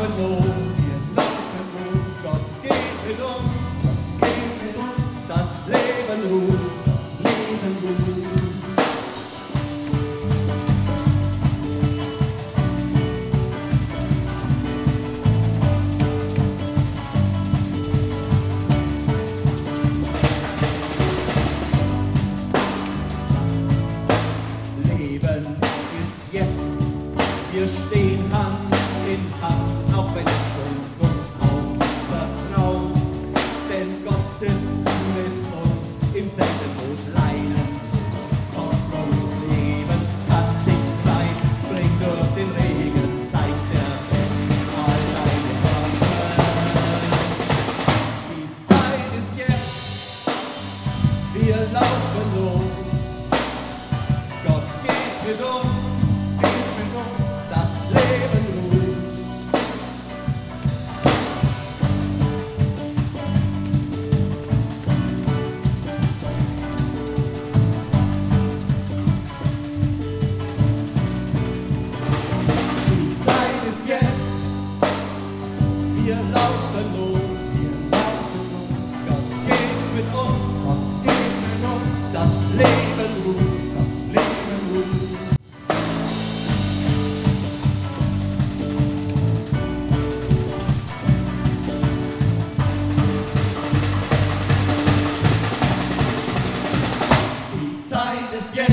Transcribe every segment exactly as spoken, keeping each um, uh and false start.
hoch, wir laufen hoch, Gott geht mit uns, geht mit uns, das Leben ruft, das Leben ruft. Wir stehen Hand in Hand, auch wenn es schon uns aufvertraut. Denn Gott sitzt mit uns im selben Boot, leiden uns vom frohes Leben. Tanzt nicht frei, spring durch den Regen, zeigt der Welt all deine Waffen. Die Zeit ist jetzt, wir laufen los. Gott geht mit uns. Wir laufen los, wir laufen los, Gott geht mit uns, Gott geht mit uns, das Leben ruft, das Leben ruft. Die Zeit ist jetzt.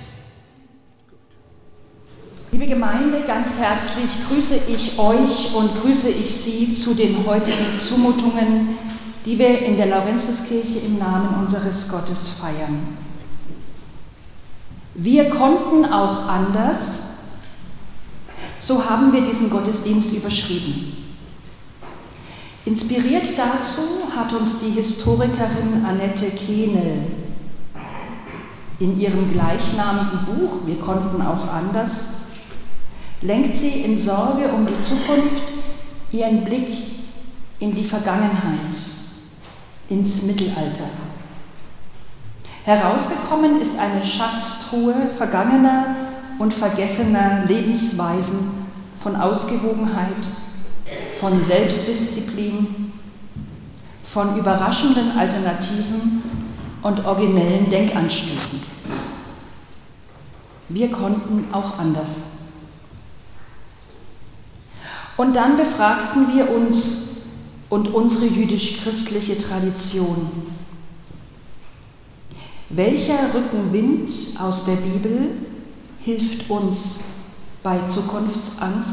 Liebe Gemeinde, ganz herzlich grüße ich euch und grüße ich Sie zu den heutigen Zumutungen, die wir in der Laurentiuskirche im Namen unseres Gottes feiern. Wir konnten auch anders, so haben wir diesen Gottesdienst überschrieben. Inspiriert dazu hat uns die Historikerin Annette Kehnel in ihrem gleichnamigen Buch Wir konnten auch anders lenkt sie in Sorge um die Zukunft ihren Blick in die Vergangenheit, ins Mittelalter. Herausgekommen ist eine Schatztruhe vergangener und vergessener Lebensweisen von Ausgewogenheit, von Selbstdisziplin, von überraschenden Alternativen und originellen Denkanstößen. Wir konnten auch anders. Und dann befragten wir uns und unsere jüdisch-christliche Tradition. Welcher Rückenwind aus der Bibel hilft uns bei Zukunftsangst?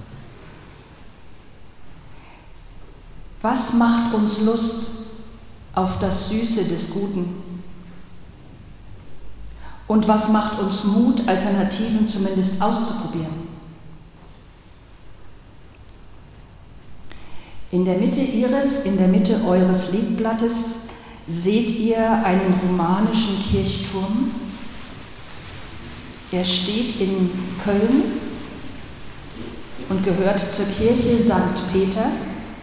Was macht uns Lust auf das Süße des Guten? Und was macht uns Mut, Alternativen zumindest auszuprobieren? In der Mitte Ihres, in der Mitte eures Liedblattes seht ihr einen romanischen Kirchturm. Er steht in Köln und gehört zur Kirche Sankt Peter.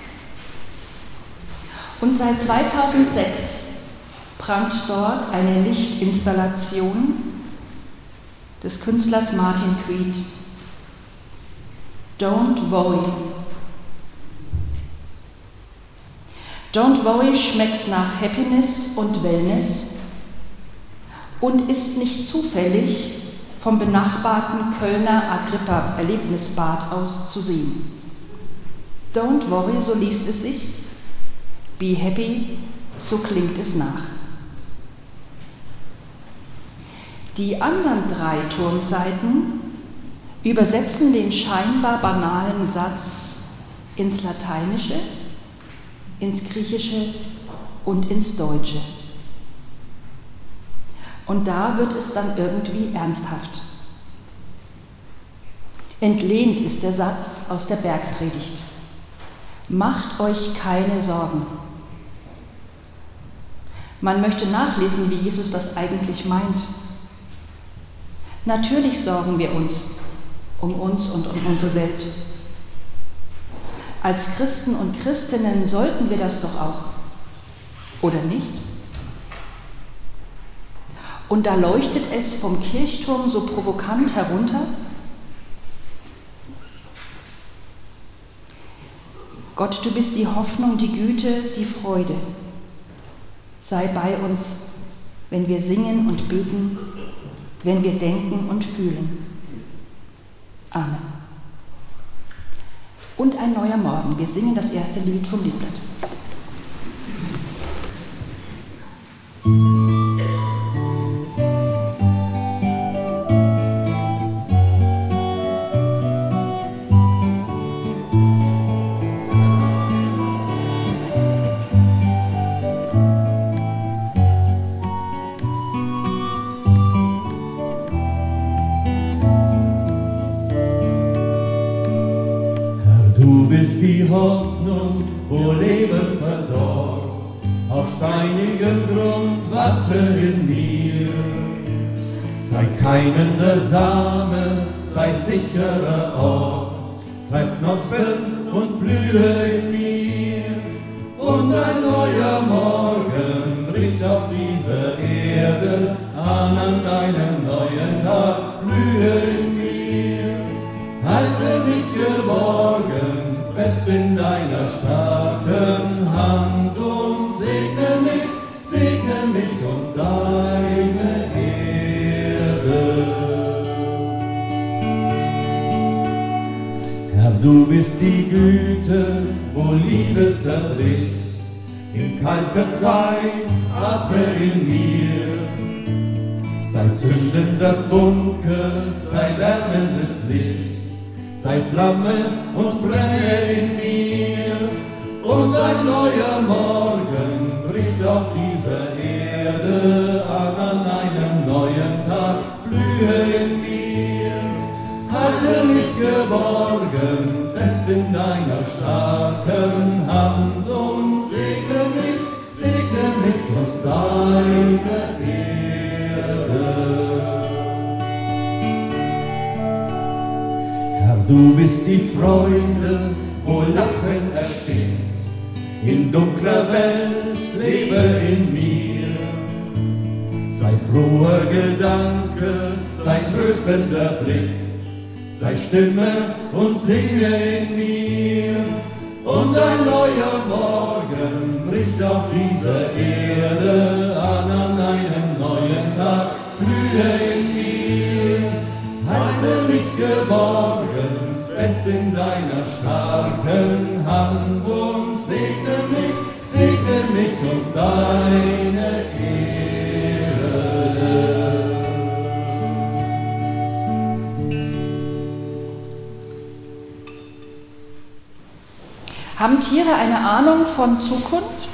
Und seit zweitausendsechs prangt dort eine Lichtinstallation des Künstlers Martin Creed. Don't Worry. Don't Worry schmeckt nach Happiness und Wellness und ist nicht zufällig vom benachbarten Kölner Agrippa-Erlebnisbad aus zu sehen. Don't Worry, so liest es sich. Be Happy, so klingt es nach. Die anderen drei Turmseiten übersetzen den scheinbar banalen Satz ins Lateinische, ins Griechische und ins Deutsche. Und da wird es dann irgendwie ernsthaft. Entlehnt ist der Satz aus der Bergpredigt. Macht euch keine Sorgen. Man möchte nachlesen, wie Jesus das eigentlich meint. Natürlich sorgen wir uns um uns und um unsere Welt. Als Christen und Christinnen sollten wir das doch auch, oder nicht? Und da leuchtet es vom Kirchturm so provokant herunter. Gott, du bist die Hoffnung, die Güte, die Freude. Sei bei uns, wenn wir singen und beten, wenn wir denken und fühlen. Amen. Und ein neuer Morgen. Wir singen das erste Lied vom Liedblatt. Die Hoffnung, wo Leben verdorrt, auf steinigem Grund wachse in mir. Sei keimender Same, sei sicherer Ort, treib Knospen und Blühe in mir. Und ein neuer Morgen bricht auf dieser Erde an, an einem neuen Tag, Blühe in mir. Halte mich geborgen, fest in deiner starken Hand und segne mich, segne mich und deine Erde. Herr, du bist die Güte, wo Liebe zerbricht. In kalter Zeit atme in mir. Sei zündender Funke, sei wärmendes Licht. Sei Flamme und brenne in mir, und ein neuer Morgen bricht auf dieser Erde an, an einem neuen Tag, Blühe in mir. Halte mich geborgen, fest in deiner starken Hand und segne mich, segne mich und deine Erde. Du bist die Freude, wo Lachen erstickt. In dunkler Welt lebe in mir. Sei froher Gedanke, sei tröstender Blick. Sei Stimme und singe in mir. Und ein neuer Morgen bricht auf dieser Erde an, an einem neuen Tag, Blühe in mir. Halte mich geborgen, fest in deiner starken Hand und segne mich, segne mich und deine Erde. Haben Tiere eine Ahnung von Zukunft?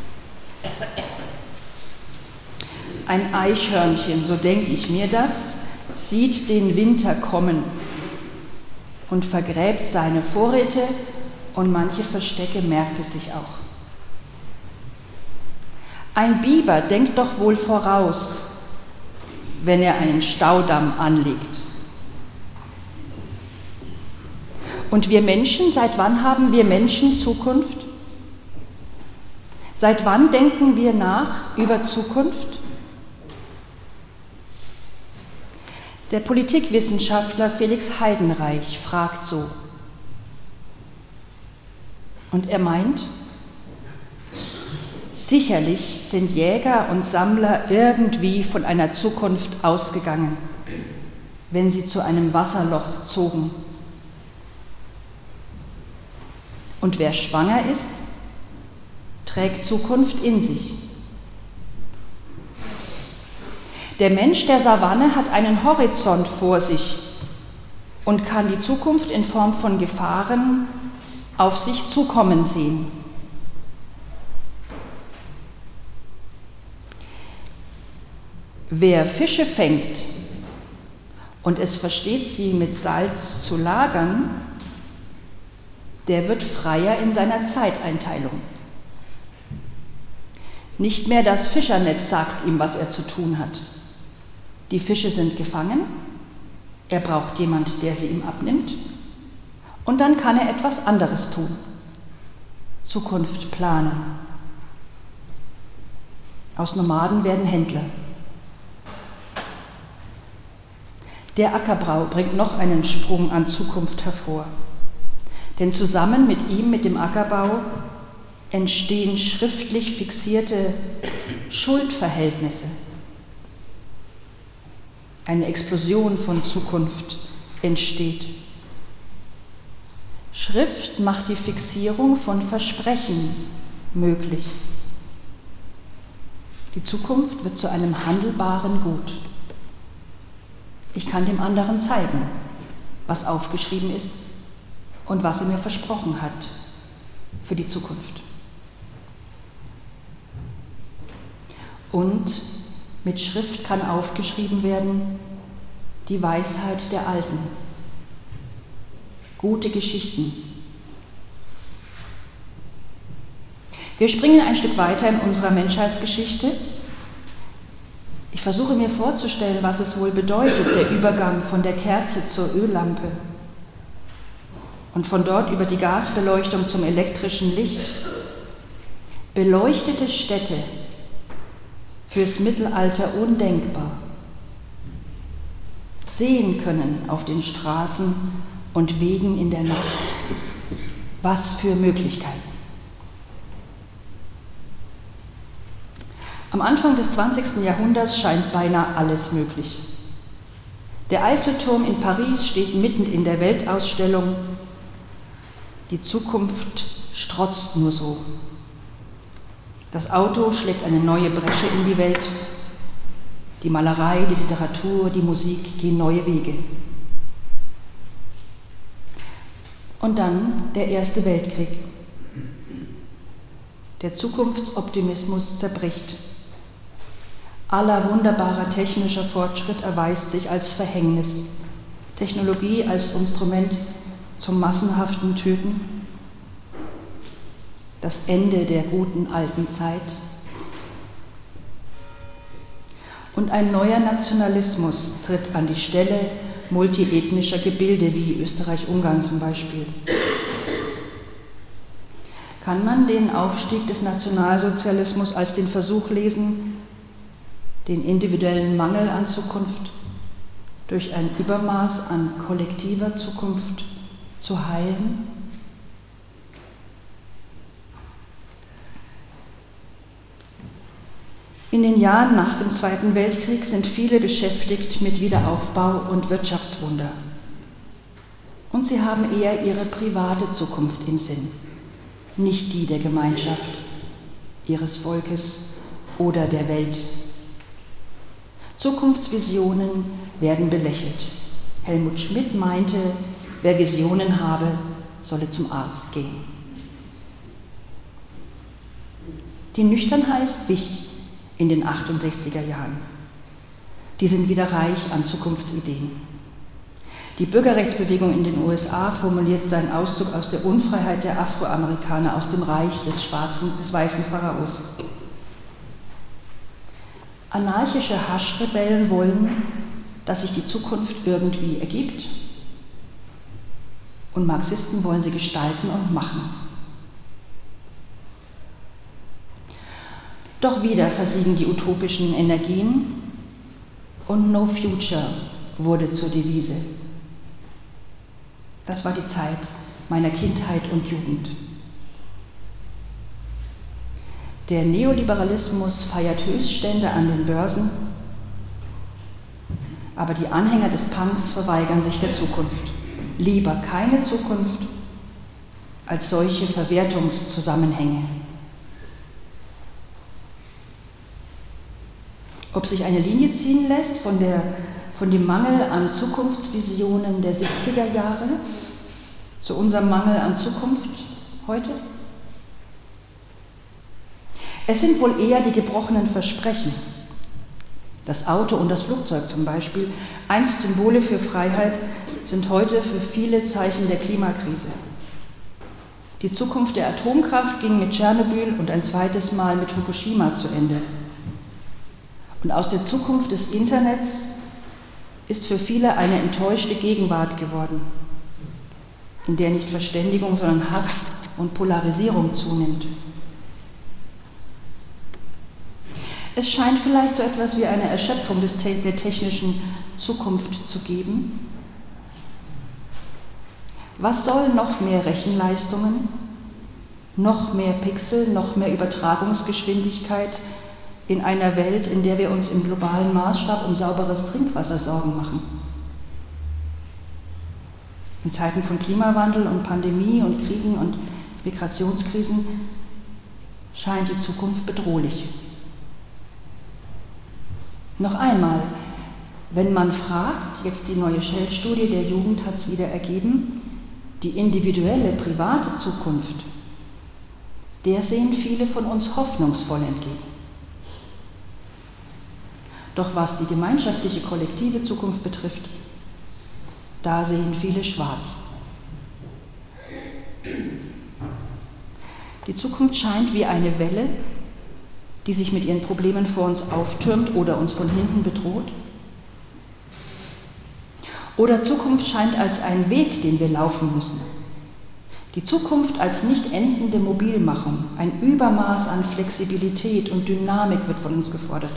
Ein Eichhörnchen, so denke ich mir das, sieht den Winter kommen und vergräbt seine Vorräte, und manche Verstecke merkt es sich auch. Ein Biber denkt doch wohl voraus, wenn er einen Staudamm anlegt. Und wir Menschen, seit wann haben wir Menschen Zukunft? Seit wann denken wir nach über Zukunft? Der Politikwissenschaftler Felix Heidenreich fragt so. Und er meint, sicherlich sind Jäger und Sammler irgendwie von einer Zukunft ausgegangen, wenn sie zu einem Wasserloch zogen. Und wer schwanger ist, trägt Zukunft in sich. Der Mensch der Savanne hat einen Horizont vor sich und kann die Zukunft in Form von Gefahren auf sich zukommen sehen. Wer Fische fängt und es versteht, sie mit Salz zu lagern, der wird freier in seiner Zeiteinteilung. Nicht mehr das Fischernetz sagt ihm, was er zu tun hat. Die Fische sind gefangen, er braucht jemand, der sie ihm abnimmt, und dann kann er etwas anderes tun. Zukunft planen. Aus Nomaden werden Händler. Der Ackerbau bringt noch einen Sprung an Zukunft hervor. Denn zusammen mit ihm, mit dem Ackerbau, entstehen schriftlich fixierte Schuldverhältnisse. Eine Explosion von Zukunft entsteht. Schrift macht die Fixierung von Versprechen möglich. Die Zukunft wird zu einem handelbaren Gut. Ich kann dem anderen zeigen, was aufgeschrieben ist und was er mir versprochen hat für die Zukunft. Und mit Schrift kann aufgeschrieben werden die Weisheit der Alten, gute Geschichten. Wir springen ein Stück weiter in unserer Menschheitsgeschichte. Ich versuche mir vorzustellen, was es wohl bedeutet, der Übergang von der Kerze zur Öllampe und von dort über die Gasbeleuchtung zum elektrischen Licht. Beleuchtete Städte, fürs Mittelalter undenkbar. Sehen können auf den Straßen und Wegen in der Nacht. Was für Möglichkeiten. Am Anfang des zwanzigsten Jahrhunderts scheint beinahe alles möglich. Der Eiffelturm in Paris steht mitten in der Weltausstellung. Die Zukunft strotzt nur so. Das Auto schlägt eine neue Bresche in die Welt. Die Malerei, die Literatur, die Musik gehen neue Wege. Und dann der Erste Weltkrieg. Der Zukunftsoptimismus zerbricht. Aller wunderbarer technischer Fortschritt erweist sich als Verhängnis. Technologie als Instrument zum massenhaften Töten. Das Ende der guten alten Zeit. Und ein neuer Nationalismus tritt an die Stelle multiethnischer Gebilde wie Österreich-Ungarn zum Beispiel. Kann man den Aufstieg des Nationalsozialismus als den Versuch lesen, den individuellen Mangel an Zukunft durch ein Übermaß an kollektiver Zukunft zu heilen? In den Jahren nach dem Zweiten Weltkrieg sind viele beschäftigt mit Wiederaufbau und Wirtschaftswunder. Und sie haben eher ihre private Zukunft im Sinn, nicht die der Gemeinschaft, ihres Volkes oder der Welt. Zukunftsvisionen werden belächelt. Helmut Schmidt meinte, wer Visionen habe, solle zum Arzt gehen. Die Nüchternheit wich in den achtundsechziger Jahren. Die sind wieder reich an Zukunftsideen. Die Bürgerrechtsbewegung in den U S A formuliert seinen Auszug aus der Unfreiheit der Afroamerikaner, aus dem Reich des schwarzen, des weißen Pharaos. Anarchische Haschrebellen wollen, dass sich die Zukunft irgendwie ergibt. Und Marxisten wollen sie gestalten und machen. Doch wieder versiegen die utopischen Energien und No Future wurde zur Devise. Das war die Zeit meiner Kindheit und Jugend. Der Neoliberalismus feiert Höchststände an den Börsen, aber die Anhänger des Punks verweigern sich der Zukunft. Lieber keine Zukunft als solche Verwertungszusammenhänge. Ob sich eine Linie ziehen lässt von, der, von dem Mangel an Zukunftsvisionen der siebziger Jahre zu unserem Mangel an Zukunft heute? Es sind wohl eher die gebrochenen Versprechen. Das Auto und das Flugzeug zum Beispiel, einst Symbole für Freiheit, sind heute für viele Zeichen der Klimakrise. Die Zukunft der Atomkraft ging mit Tschernobyl und ein zweites Mal mit Fukushima zu Ende. Und aus der Zukunft des Internets ist für viele eine enttäuschte Gegenwart geworden, in der nicht Verständigung, sondern Hass und Polarisierung zunimmt. Es scheint vielleicht so etwas wie eine Erschöpfung des der technischen Zukunft zu geben. Was soll noch mehr Rechenleistungen, noch mehr Pixel, noch mehr Übertragungsgeschwindigkeit in einer Welt, in der wir uns im globalen Maßstab um sauberes Trinkwasser Sorgen machen? In Zeiten von Klimawandel und Pandemie und Kriegen und Migrationskrisen scheint die Zukunft bedrohlich. Noch einmal, wenn man fragt, jetzt die neue Shell-Studie der Jugend hat es wieder ergeben, die individuelle, private Zukunft, der sehen viele von uns hoffnungsvoll entgegen. Doch was die gemeinschaftliche, kollektive Zukunft betrifft, da sehen viele schwarz. Die Zukunft scheint wie eine Welle, die sich mit ihren Problemen vor uns auftürmt oder uns von hinten bedroht. Oder Zukunft scheint als ein Weg, den wir laufen müssen. Die Zukunft als nicht endende Mobilmachung, ein Übermaß an Flexibilität und Dynamik wird von uns gefordert.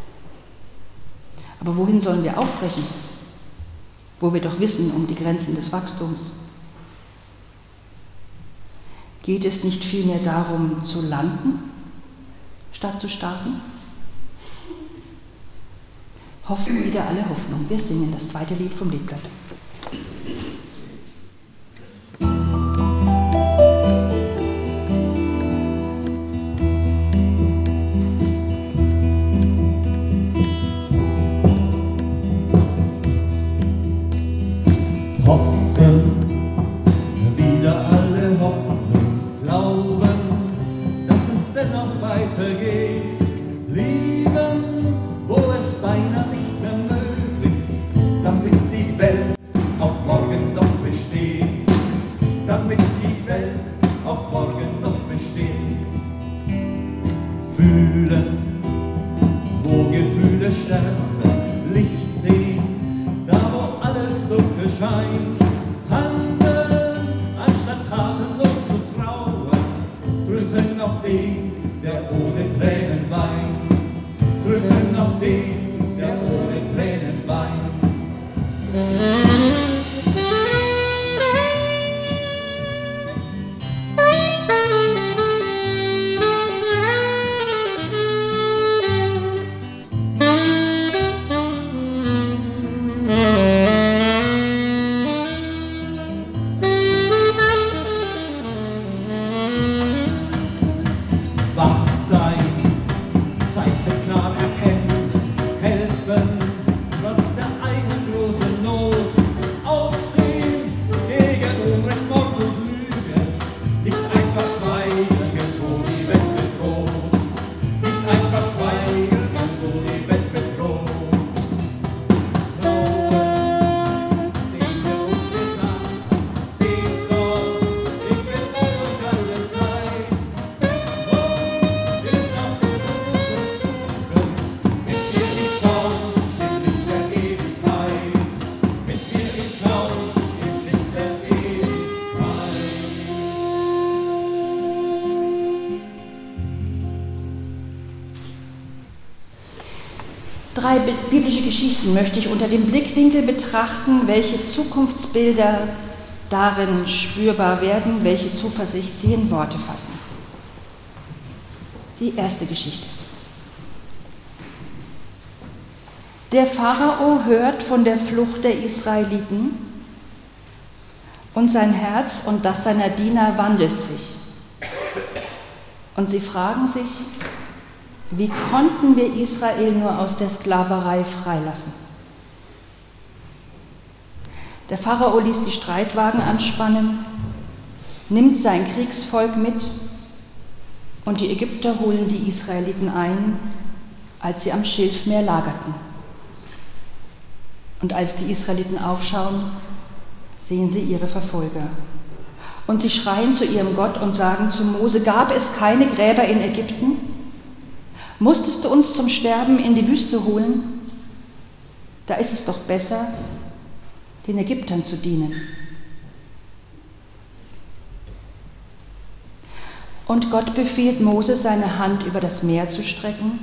Aber wohin sollen wir aufbrechen, wo wir doch wissen um die Grenzen des Wachstums? Geht es nicht vielmehr darum, zu landen, statt zu starten? Hoffen wieder alle Hoffnung. Wir singen das zweite Lied vom Liedblatt. Drei biblische Geschichten möchte ich unter dem Blickwinkel betrachten, welche Zukunftsbilder darin spürbar werden, welche Zuversicht sie in Worte fassen. Die erste Geschichte. Der Pharao hört von der Flucht der Israeliten und sein Herz und das seiner Diener wandelt sich. Und sie fragen sich, wie konnten wir Israel nur aus der Sklaverei freilassen? Der Pharao ließ die Streitwagen anspannen, nimmt sein Kriegsvolk mit und die Ägypter holen die Israeliten ein, als sie am Schilfmeer lagerten. Und als die Israeliten aufschauen, sehen sie ihre Verfolger. Und sie schreien zu ihrem Gott und sagen zu Mose, gab es keine Gräber in Ägypten? Musstest du uns zum Sterben in die Wüste holen? Da ist es doch besser, den Ägyptern zu dienen. Und Gott befiehlt Mose, seine Hand über das Meer zu strecken.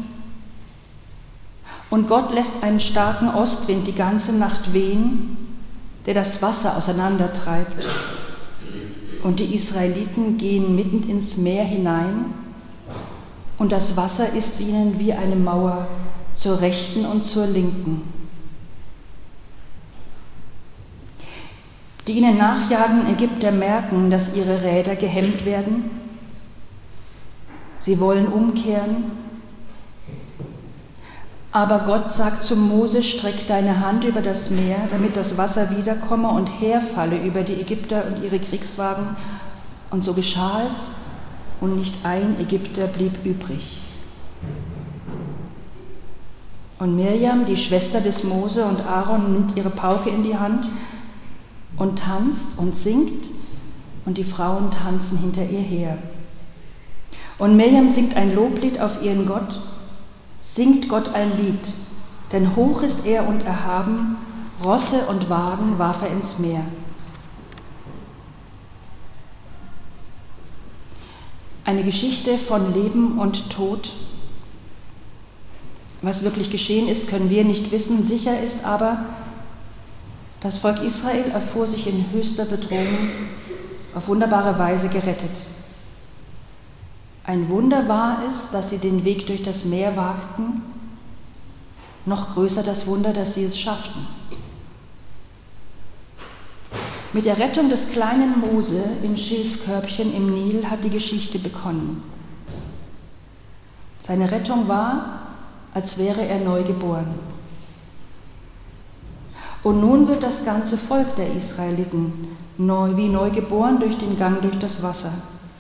Und Gott lässt einen starken Ostwind die ganze Nacht wehen, der das Wasser auseinandertreibt und die Israeliten gehen mitten ins Meer hinein und das Wasser ist ihnen wie eine Mauer zur Rechten und zur Linken. Die ihnen nachjagenden Ägypter merken, dass ihre Räder gehemmt werden. Sie wollen umkehren. Aber Gott sagt zu Mose, streck deine Hand über das Meer, damit das Wasser wiederkomme und herfalle über die Ägypter und ihre Kriegswagen. Und so geschah es, und nicht ein Ägypter blieb übrig. Und Mirjam, die Schwester des Mose und Aaron, nimmt ihre Pauke in die Hand und tanzt und singt, und die Frauen tanzen hinter ihr her. Und Mirjam singt ein Loblied auf ihren Gott, singt Gott ein Lied, denn hoch ist er und erhaben, Rosse und Wagen warf er ins Meer. Eine Geschichte von Leben und Tod. Was wirklich geschehen ist, können wir nicht wissen. Sicher ist aber, das Volk Israel erfuhr sich in höchster Bedrohung auf wunderbare Weise gerettet. Ein Wunder war es, dass sie den Weg durch das Meer wagten. Noch größer das Wunder, dass sie es schafften. Mit der Rettung des kleinen Mose in Schilfkörbchen im Nil hat die Geschichte begonnen. Seine Rettung war, als wäre er neu geboren. Und nun wird das ganze Volk der Israeliten neu, wie neu geboren durch den Gang durch das Wasser.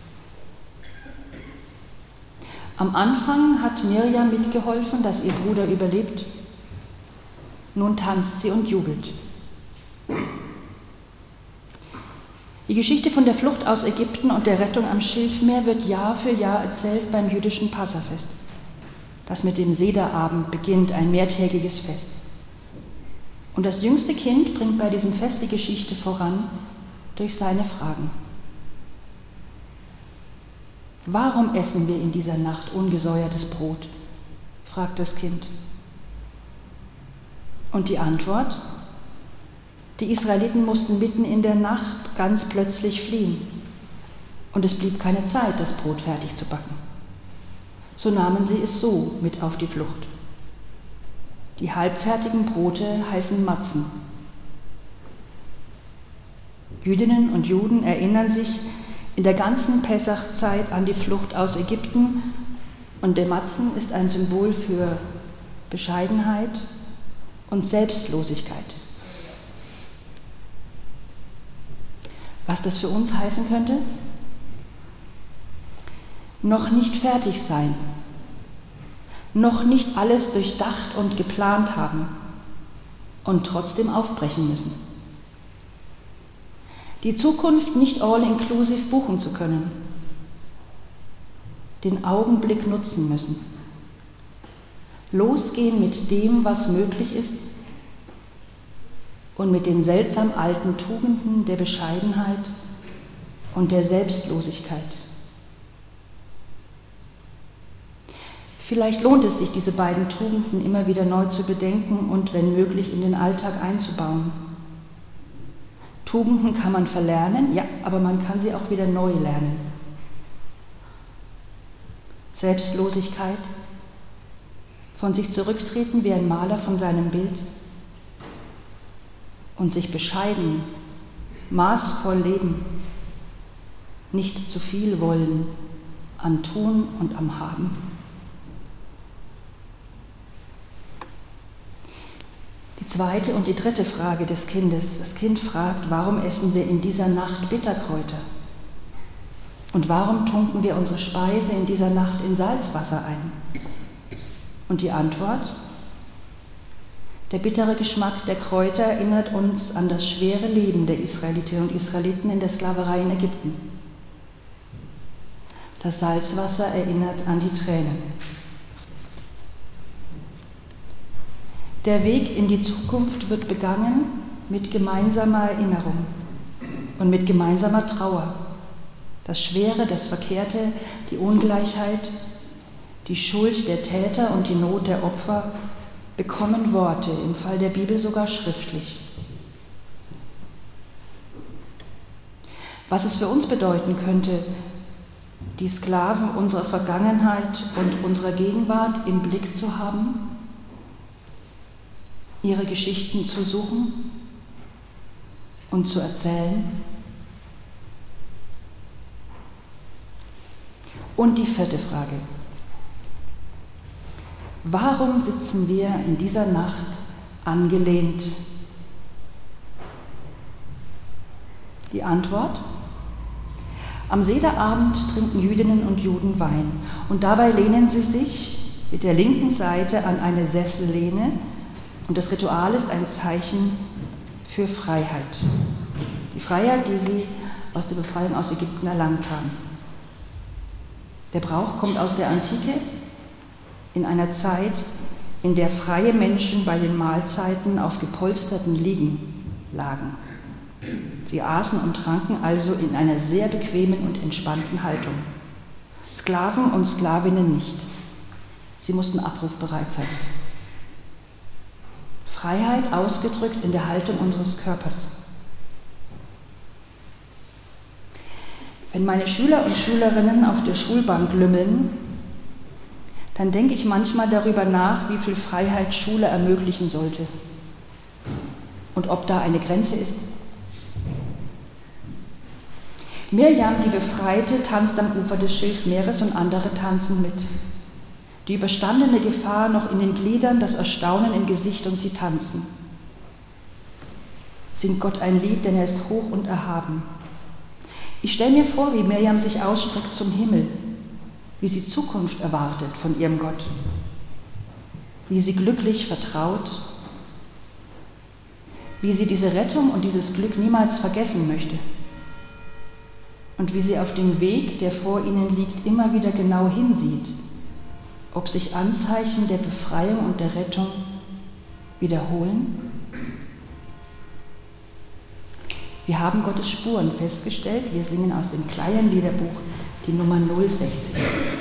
Am Anfang hat Mirjam mitgeholfen, dass ihr Bruder überlebt. Nun tanzt sie und jubelt. Die Geschichte von der Flucht aus Ägypten und der Rettung am Schilfmeer wird Jahr für Jahr erzählt beim jüdischen Passafest, das mit dem Sederabend beginnt, ein mehrtägiges Fest. Und das jüngste Kind bringt bei diesem Fest die Geschichte voran durch seine Fragen. Warum essen wir in dieser Nacht ungesäuertes Brot? Fragt das Kind. Und die Antwort? Die Israeliten mussten mitten in der Nacht ganz plötzlich fliehen. Und es blieb keine Zeit, das Brot fertig zu backen. So nahmen sie es so mit auf die Flucht. Die halbfertigen Brote heißen Matzen. Jüdinnen und Juden erinnern sich in der ganzen Pessachzeit an die Flucht aus Ägypten, und der Matzen ist ein Symbol für Bescheidenheit und Selbstlosigkeit. Was das für uns heißen könnte? Noch nicht fertig sein, noch nicht alles durchdacht und geplant haben und trotzdem aufbrechen müssen. Die Zukunft nicht all-inclusive buchen zu können, den Augenblick nutzen müssen, losgehen mit dem, was möglich ist, und mit den seltsam alten Tugenden der Bescheidenheit und der Selbstlosigkeit. Vielleicht lohnt es sich, diese beiden Tugenden immer wieder neu zu bedenken und, wenn möglich, in den Alltag einzubauen. Tugenden kann man verlernen, ja, aber man kann sie auch wieder neu lernen. Selbstlosigkeit, von sich zurücktreten wie ein Maler von seinem Bild, und sich bescheiden, maßvoll leben, nicht zu viel wollen an Tun und am Haben. Die zweite und die dritte Frage des Kindes. Das Kind fragt, warum essen wir in dieser Nacht Bitterkräuter? Und warum tunken wir unsere Speise in dieser Nacht in Salzwasser ein? Und die Antwort? Der bittere Geschmack der Kräuter erinnert uns an das schwere Leben der Israelitinnen und Israeliten in der Sklaverei in Ägypten. Das Salzwasser erinnert an die Tränen. Der Weg in die Zukunft wird begangen mit gemeinsamer Erinnerung und mit gemeinsamer Trauer. Das Schwere, das Verkehrte, die Ungleichheit, die Schuld der Täter und die Not der Opfer bekommen Worte, im Fall der Bibel sogar schriftlich. Was es für uns bedeuten könnte, die Sklaven unserer Vergangenheit und unserer Gegenwart im Blick zu haben, ihre Geschichten zu suchen und zu erzählen. Und die vierte Frage. Warum sitzen wir in dieser Nacht angelehnt? Die Antwort? Am Sederabend trinken Jüdinnen und Juden Wein und dabei lehnen sie sich mit der linken Seite an eine Sessellehne und das Ritual ist ein Zeichen für Freiheit. Die Freiheit, die sie aus der Befreiung aus Ägypten erlangt haben. Der Brauch kommt aus der Antike, in einer Zeit, in der freie Menschen bei den Mahlzeiten auf gepolsterten Liegen lagen. Sie aßen und tranken also in einer sehr bequemen und entspannten Haltung. Sklaven und Sklavinnen nicht. Sie mussten abrufbereit sein. Freiheit ausgedrückt in der Haltung unseres Körpers. Wenn meine Schüler und Schülerinnen auf der Schulbank lümmeln, dann denke ich manchmal darüber nach, wie viel Freiheit Schule ermöglichen sollte und ob da eine Grenze ist. Mirjam, die Befreite, tanzt am Ufer des Schilfmeeres und andere tanzen mit. Die überstandene Gefahr noch in den Gliedern, das Erstaunen im Gesicht und sie tanzen. Singt Gott ein Lied, denn er ist hoch und erhaben. Ich stelle mir vor, wie Mirjam sich ausstreckt zum Himmel, wie sie Zukunft erwartet von ihrem Gott, wie sie glücklich vertraut, wie sie diese Rettung und dieses Glück niemals vergessen möchte und wie sie auf dem Weg, der vor ihnen liegt, immer wieder genau hinsieht, ob sich Anzeichen der Befreiung und der Rettung wiederholen. Wir haben Gottes Spuren festgestellt. Wir singen aus dem kleinen Liederbuch die Nummer null sechzig.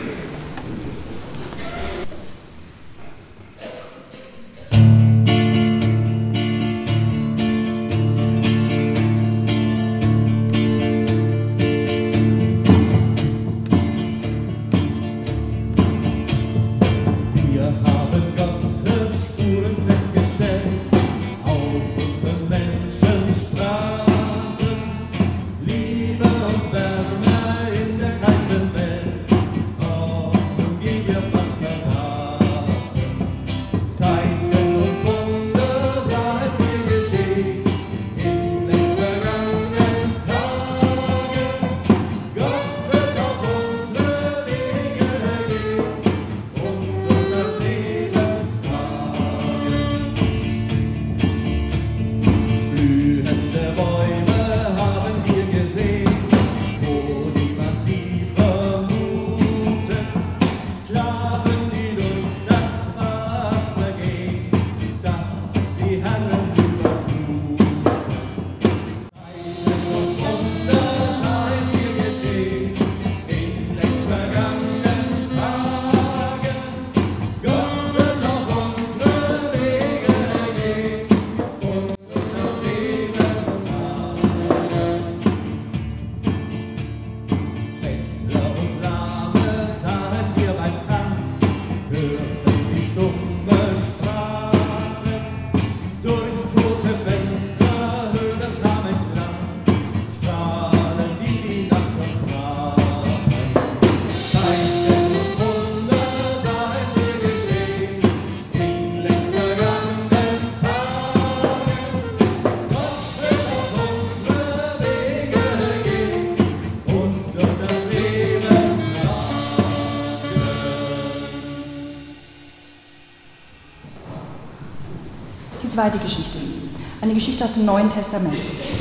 Zweite Geschichte, eine Geschichte aus dem Neuen Testament.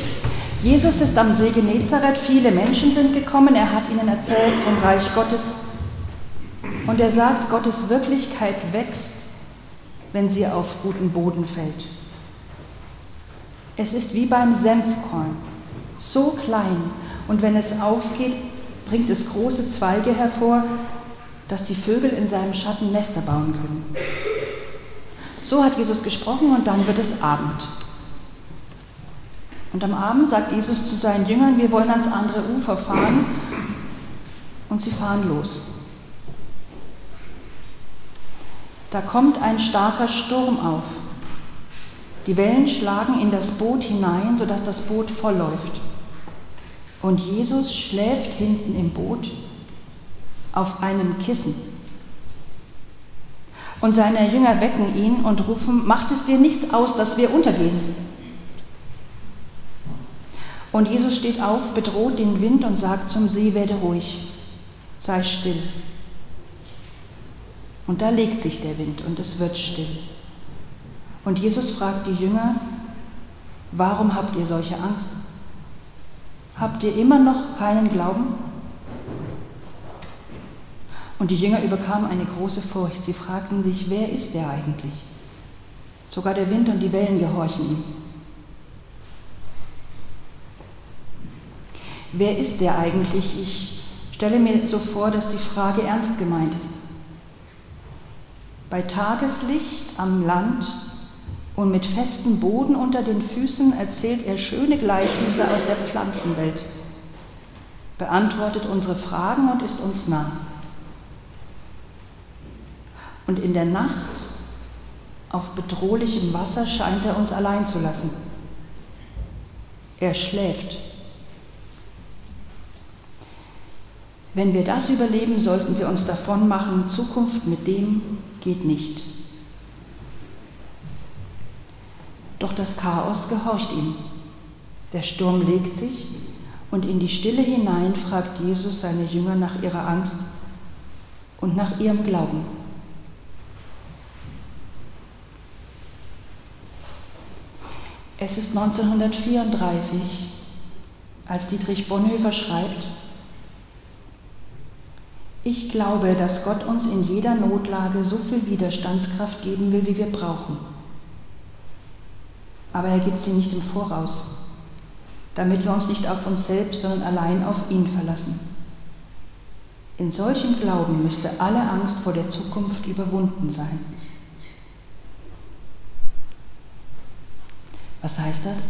Jesus ist am See Genezareth, viele Menschen sind gekommen, er hat ihnen erzählt vom Reich Gottes und er sagt, Gottes Wirklichkeit wächst, wenn sie auf guten Boden fällt. Es ist wie beim Senfkorn, so klein und wenn es aufgeht, bringt es große Zweige hervor, dass die Vögel in seinem Schatten Nester bauen können. So hat Jesus gesprochen und dann wird es Abend. Und am Abend sagt Jesus zu seinen Jüngern, wir wollen ans andere Ufer fahren, und sie fahren los. Da kommt ein starker Sturm auf. Die Wellen schlagen in das Boot hinein, sodass das Boot vollläuft. Und Jesus schläft hinten im Boot auf einem Kissen. Und seine Jünger wecken ihn und rufen, macht es dir nichts aus, dass wir untergehen? Und Jesus steht auf, bedroht den Wind und sagt zum See, werde ruhig, sei still. Und da legt sich der Wind und es wird still. Und Jesus fragt die Jünger, warum habt ihr solche Angst? Habt ihr immer noch keinen Glauben? Und die Jünger überkamen eine große Furcht. Sie fragten sich, wer ist der eigentlich? Sogar der Wind und die Wellen gehorchen ihm. Wer ist der eigentlich? Ich stelle mir so vor, dass die Frage ernst gemeint ist. Bei Tageslicht am Land und mit festem Boden unter den Füßen erzählt er schöne Gleichnisse aus der Pflanzenwelt, beantwortet unsere Fragen und ist uns nah. Und in der Nacht auf bedrohlichem Wasser scheint er uns allein zu lassen. Er schläft. Wenn wir das überleben, sollten wir uns davon machen, Zukunft mit dem geht nicht. Doch das Chaos gehorcht ihm. Der Sturm legt sich und in die Stille hinein fragt Jesus seine Jünger nach ihrer Angst und nach ihrem Glauben. Es ist neunzehnhundertvierunddreißig, als Dietrich Bonhoeffer schreibt, ich glaube, dass Gott uns in jeder Notlage so viel Widerstandskraft geben will, wie wir brauchen. Aber er gibt sie nicht im Voraus, damit wir uns nicht auf uns selbst, sondern allein auf ihn verlassen. In solchem Glauben müsste alle Angst vor der Zukunft überwunden sein. Was heißt das?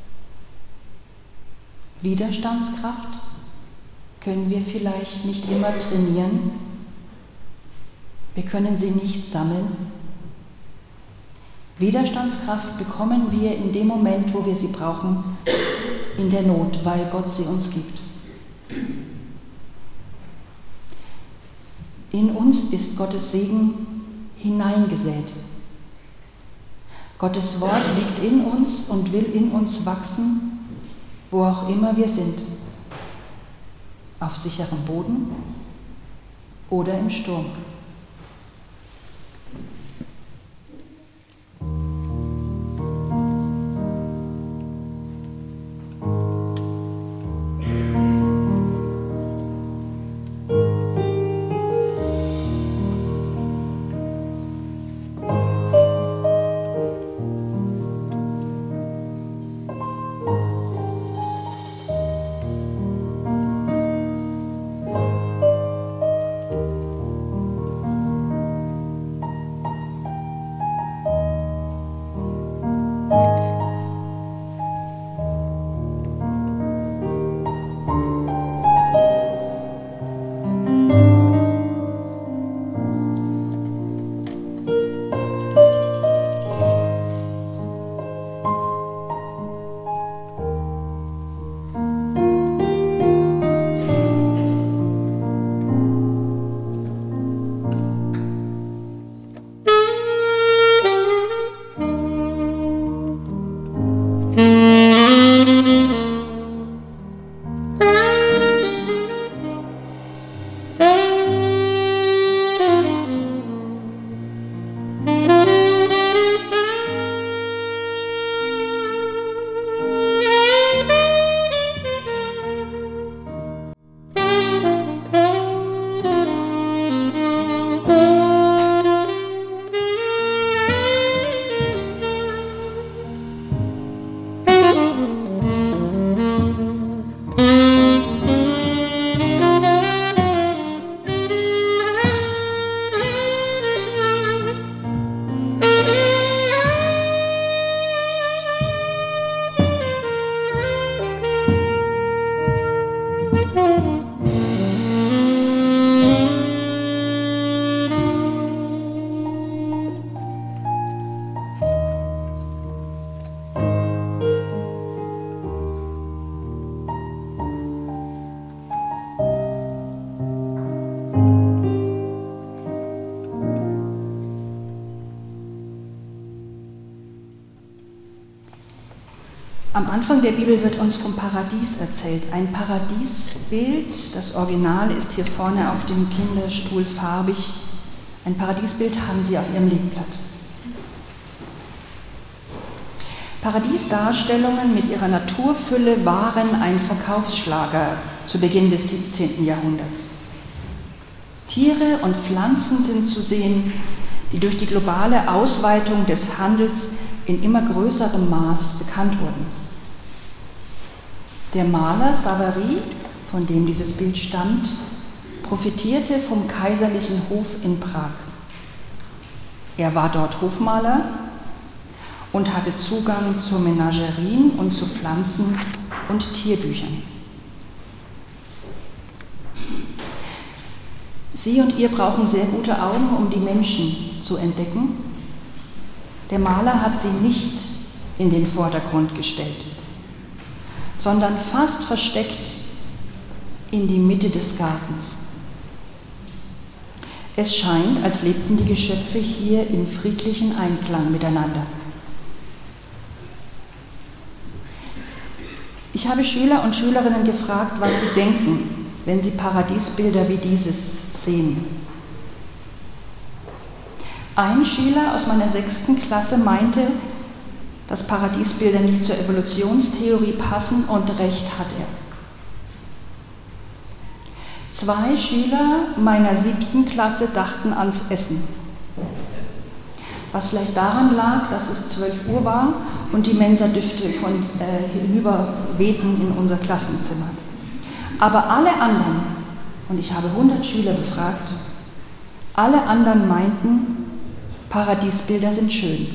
Widerstandskraft können wir vielleicht nicht immer trainieren. Wir können sie nicht sammeln. Widerstandskraft bekommen wir in dem Moment, wo wir sie brauchen, in der Not, weil Gott sie uns gibt. In uns ist Gottes Segen hineingesät. Gottes Wort liegt in uns und will in uns wachsen, wo auch immer wir sind. Auf sicherem Boden oder im Sturm. Am Anfang der Bibel wird uns vom Paradies erzählt. Ein Paradiesbild, das Original ist hier vorne auf dem Kinderstuhl farbig. Ein Paradiesbild haben Sie auf Ihrem Legblatt. Paradiesdarstellungen mit ihrer Naturfülle waren ein Verkaufsschlager zu Beginn des siebzehnten Jahrhunderts. Tiere und Pflanzen sind zu sehen, die durch die globale Ausweitung des Handels in immer größerem Maß bekannt wurden. Der Maler Savary, von dem dieses Bild stammt, profitierte vom kaiserlichen Hof in Prag. Er war dort Hofmaler und hatte Zugang zu Menagerien und zu Pflanzen- und Tierbüchern. Sie und ihr brauchen sehr gute Augen, um die Menschen zu entdecken. Der Maler hat sie nicht in den Vordergrund gestellt, sondern fast versteckt in die Mitte des Gartens. Es scheint, als lebten die Geschöpfe hier in friedlichen Einklang miteinander. Ich habe Schüler und Schülerinnen gefragt, was sie denken, wenn sie Paradiesbilder wie dieses sehen. Ein Schüler aus meiner sechsten Klasse meinte, dass Paradiesbilder nicht zur Evolutionstheorie passen, und recht hat er. Zwei Schüler meiner siebten Klasse dachten ans Essen, was vielleicht daran lag, dass es zwölf Uhr war und die Mensadüfte von äh, hinüber wehten in unser Klassenzimmer. Aber alle anderen, und ich habe hundert Schüler befragt, alle anderen meinten, Paradiesbilder sind schön.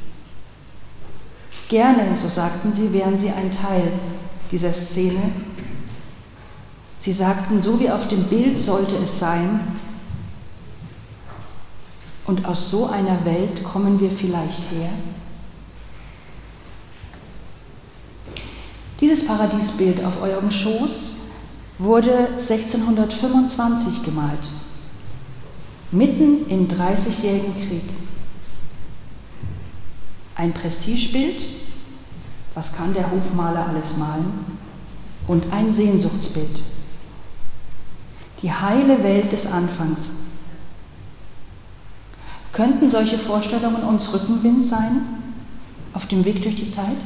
Gerne, so sagten sie, wären sie ein Teil dieser Szene. Sie sagten, so wie auf dem Bild sollte es sein. Und aus so einer Welt kommen wir vielleicht her. Dieses Paradiesbild auf eurem Schoß wurde sechzehnhundertfünfundzwanzig gemalt, mitten im Dreißigjährigen Krieg. Ein Prestigebild, was kann der Hofmaler alles malen, und ein Sehnsuchtsbild. Die heile Welt des Anfangs. Könnten solche Vorstellungen uns Rückenwind sein auf dem Weg durch die Zeit?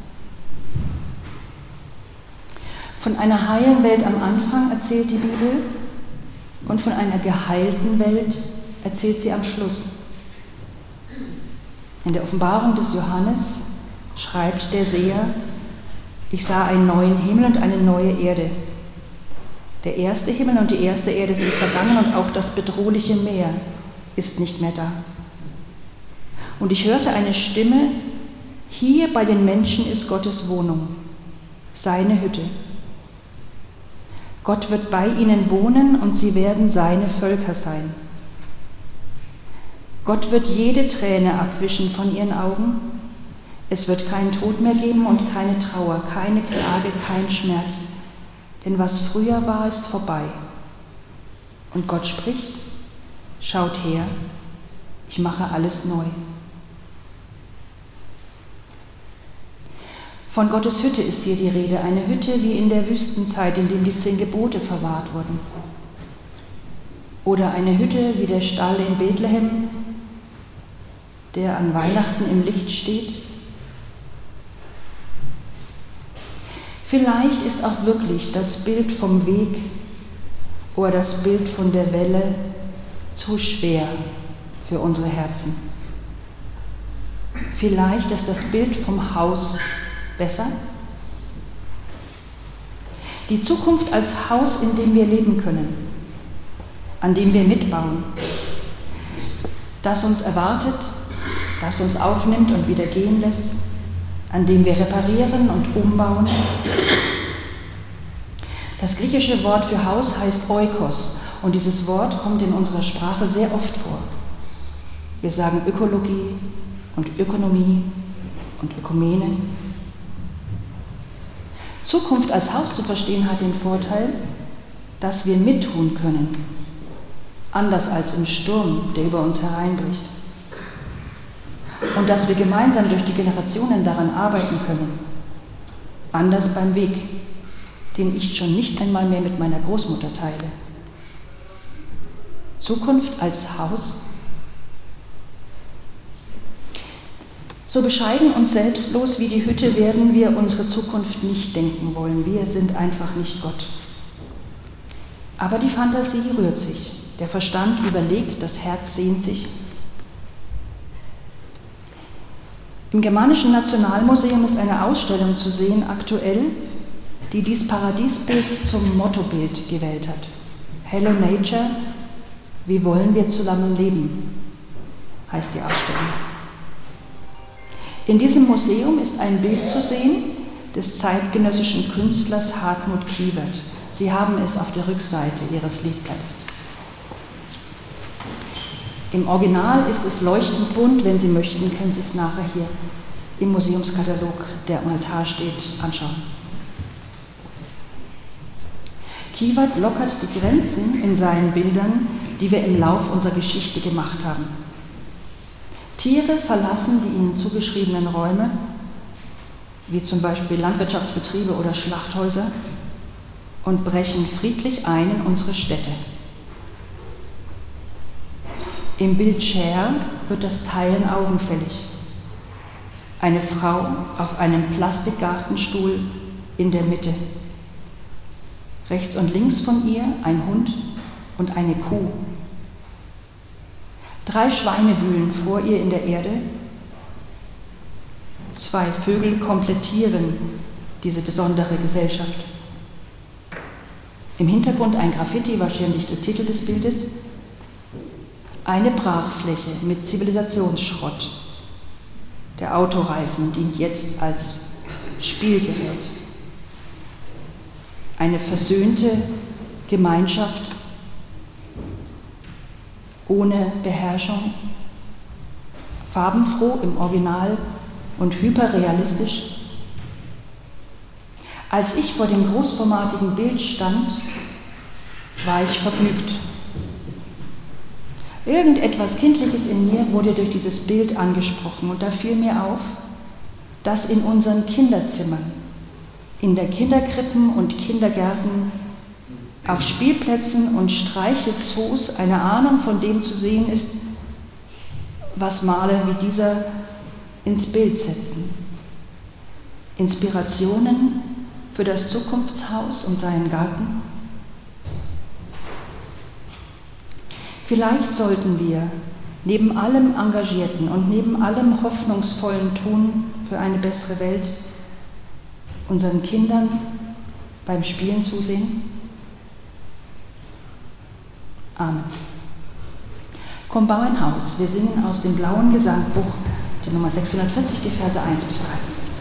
Von einer heilen Welt am Anfang erzählt die Bibel und von einer geheilten Welt erzählt sie am Schluss. In der Offenbarung des Johannes schreibt der Seher, ich sah einen neuen Himmel und eine neue Erde. Der erste Himmel und die erste Erde sind vergangen und auch das bedrohliche Meer ist nicht mehr da. Und ich hörte eine Stimme, hier bei den Menschen ist Gottes Wohnung, seine Hütte. Gott wird bei ihnen wohnen und sie werden seine Völker sein. Gott wird jede Träne abwischen von ihren Augen. Es wird keinen Tod mehr geben und keine Trauer, keine Klage, kein Schmerz. Denn was früher war, ist vorbei. Und Gott spricht, schaut her, ich mache alles neu. Von Gottes Hütte ist hier die Rede, eine Hütte wie in der Wüstenzeit, in dem die zehn Gebote verwahrt wurden. Oder eine Hütte wie der Stall in Bethlehem, der an Weihnachten im Licht steht. Vielleicht ist auch wirklich das Bild vom Weg oder das Bild von der Welle zu schwer für unsere Herzen. Vielleicht ist das Bild vom Haus besser? Die Zukunft als Haus, in dem wir leben können, an dem wir mitbauen, das uns erwartet, das uns aufnimmt und wieder gehen lässt, an dem wir reparieren und umbauen. Das griechische Wort für Haus heißt Oikos und dieses Wort kommt in unserer Sprache sehr oft vor. Wir sagen Ökologie und Ökonomie und Ökumene. Zukunft als Haus zu verstehen hat den Vorteil, dass wir mittun können, anders als im Sturm, der über uns hereinbricht. Und dass wir gemeinsam durch die Generationen daran arbeiten können. anders beim Weg, den ich schon nicht einmal mehr mit meiner Großmutter teile. Zukunft als Haus? So bescheiden und selbstlos wie die Hütte werden wir unsere Zukunft nicht denken wollen. Wir sind einfach nicht Gott. Aber die Fantasie rührt sich, der Verstand überlegt, das Herz sehnt sich. Im Germanischen Nationalmuseum ist eine Ausstellung zu sehen, aktuell, die dies Paradiesbild zum Mottobild gewählt hat. Hello Nature, wie wollen wir zusammen leben, heißt die Ausstellung. In diesem Museum ist ein Bild zu sehen des zeitgenössischen Künstlers Hartmut Kiewert. Sie haben es auf der Rückseite Ihres Liedblattes. Im Original ist es leuchtend bunt. Wenn Sie möchten, können Sie es nachher hier im Museumskatalog, der am Altar steht, anschauen. Kiewert lockert die Grenzen in seinen Bildern, die wir im Lauf unserer Geschichte gemacht haben. Tiere verlassen die ihnen zugeschriebenen Räume, wie zum Beispiel Landwirtschaftsbetriebe oder Schlachthäuser, und brechen friedlich ein in unsere Städte. Im Bild Cher wird das Teilen augenfällig. Eine Frau auf einem Plastikgartenstuhl in der Mitte. Rechts und links von ihr ein Hund und eine Kuh. Drei Schweine wühlen vor ihr in der Erde. Zwei Vögel komplettieren diese besondere Gesellschaft. Im Hintergrund ein Graffiti, wahrscheinlich der Titel des Bildes. Eine Brachfläche mit Zivilisationsschrott. Der Autoreifen dient jetzt als Spielgerät. Eine versöhnte Gemeinschaft ohne Beherrschung, farbenfroh im Original und hyperrealistisch. Als ich vor dem großformatigen Bild stand, war ich vergnügt. Irgendetwas Kindliches in mir wurde durch dieses Bild angesprochen und da fiel mir auf, dass in unseren Kinderzimmern, in der Kinderkrippen und Kindergärten, auf Spielplätzen und Streichelzoos eine Ahnung von dem zu sehen ist, was Maler wie dieser ins Bild setzen. Inspirationen für das Zukunftshaus und seinen Garten. Vielleicht sollten wir neben allem Engagierten und neben allem Hoffnungsvollen Tun für eine bessere Welt unseren Kindern beim Spielen zusehen. Amen. Komm, bau ein Haus. Wir singen aus dem blauen Gesangbuch, die Nummer sechshundertvierzig, die Verse eins bis drei.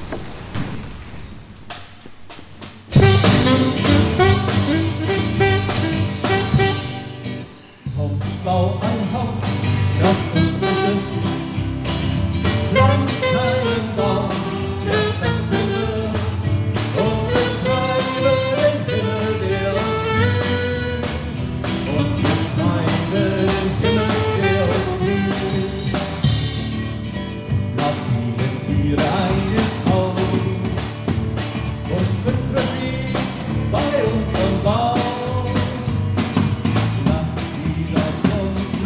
Komm, bau ein Haus, das uns beschützt. Pflanz einen Baum, der Schatten wirft, und beschreibe den Himmel, der uns blüht. Und beschreibe den Himmel, der uns blüht. Lass viele Tiere ein ins Haus und füttere sie bei unserem Baum. Lass sie dort unten